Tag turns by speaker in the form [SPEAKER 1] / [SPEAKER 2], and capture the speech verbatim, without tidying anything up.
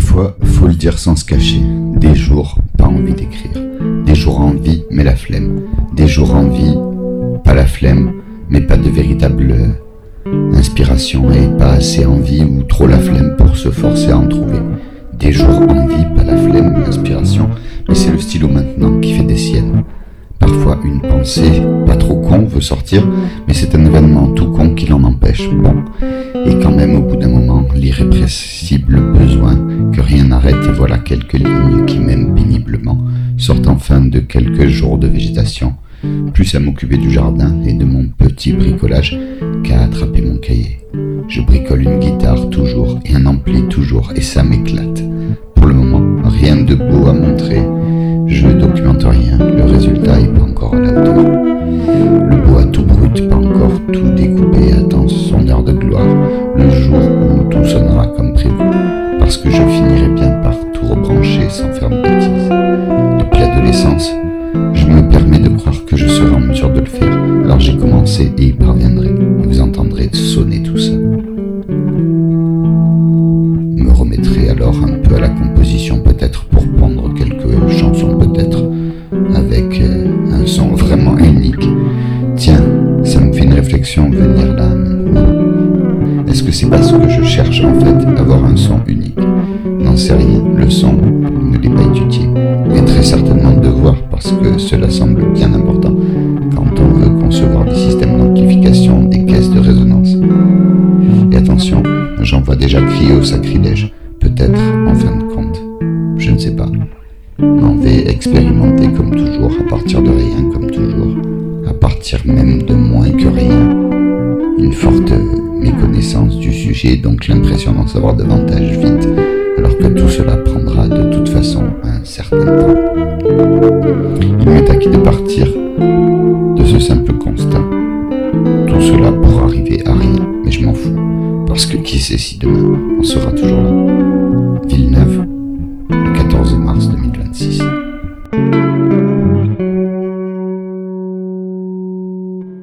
[SPEAKER 1] Parfois, faut le dire sans se cacher, des jours, pas envie d'écrire, des jours envie, mais la flemme, des jours envie, pas la flemme, mais pas de véritable inspiration et pas assez envie ou trop la flemme pour se forcer à en trouver. Des jours envie, pas la flemme, l'inspiration, mais c'est le stylo maintenant qui fait des siennes. Parfois une pensée, pas trop con, veut sortir, mais c'est un événement tout con qui l'en empêche. Bon, et quand même au bout d'un moment, l'irrépressible besoin que rien n'arrête, et voilà quelques lignes qui m'aiment péniblement, sortent enfin de quelques jours de végétation, plus à m'occuper du jardin et de mon petit bricolage qu'à attraper mon cahier. Je bricole une guitare toujours et un ampli toujours, et ça m'éclate. Pour le moment, rien de beau à montrer, je ne documente rien, le résultat est pas encore à la hauteur. Le bois tout brut, pas encore tout découpé, attend son heure de gloire, le jour où tout sonnera comme prévu, parce que je finirai bien par tout rebrancher sans faire de bêtises. Depuis l'adolescence, je me permets de croire que je serai en mesure de le faire, alors j'ai commencé et y parviendrai, et vous entendrez sonner tout ça. Me remettrai alors un peu à la composition, peut-être pour prendre quelques chansons, peut-être avec euh, un son vraiment unique. Tiens, ça me fait une réflexion venir là maintenant. Est-ce que c'est parce que je cherche en fait à avoir un son unique? N'en sais rien, le son ne l'est pas étudié, mais très certainement devoir, parce que cela semble bien important quand on veut concevoir des systèmes d'amplification, des caisses de résonance. Et attention, j'en vois déjà crier au sacrilège, peut-être en fin de compte, je ne sais pas. M'en vais expérimenter comme toujours, à partir de rien comme toujours, à partir même de moins que rien. Une forte méconnaissance du sujet, donc l'impression d'en savoir davantage vite, alors que tout cela prendra de toute façon un certain temps. Il m'est acquis de partir de ce simple constat. Tout cela pour arriver à rien, mais je m'en fous, parce que qui sait si demain on sera toujours là. Villeneuve